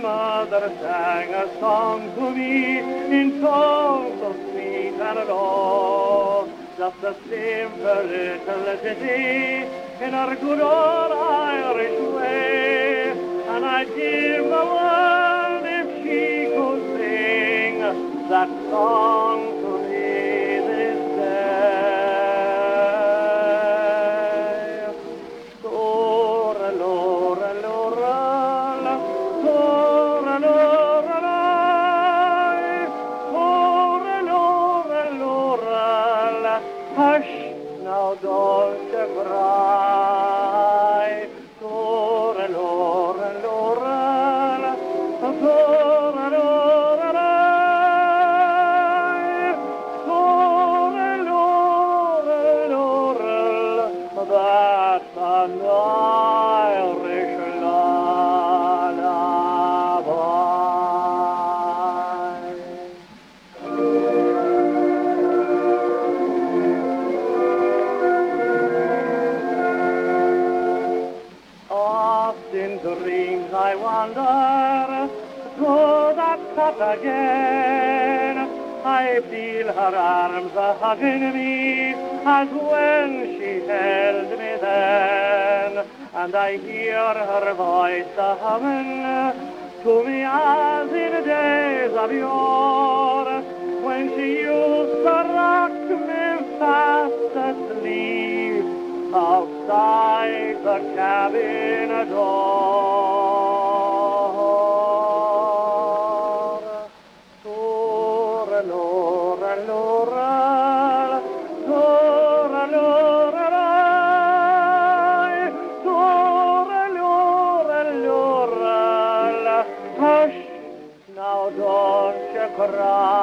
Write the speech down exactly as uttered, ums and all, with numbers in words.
mother sang a song to me in tones so sweet and low, just a simple little ditty in her good old Irish way, and I'd give the world if she could sing that song to me this day. Lora, Lora, la, Lora, Lora, la, Lora, Lora, Lora, la. Hush, now don't you cry. Lora, Lora, Lora, la, Lora, Lora, la, Lora, Lora, Lora, la. That's an Irish lullaby. Oft in dreams I wander to that spot again. I feel her arms a-hugging me as when she held me then, and I hear her voice a-humming to me as in days of yore, when she used to rock me fast asleep outside the cabin door. Lora, Lora, Lora, Lora, Lora, Lora, Lora, hush, now don't you cry.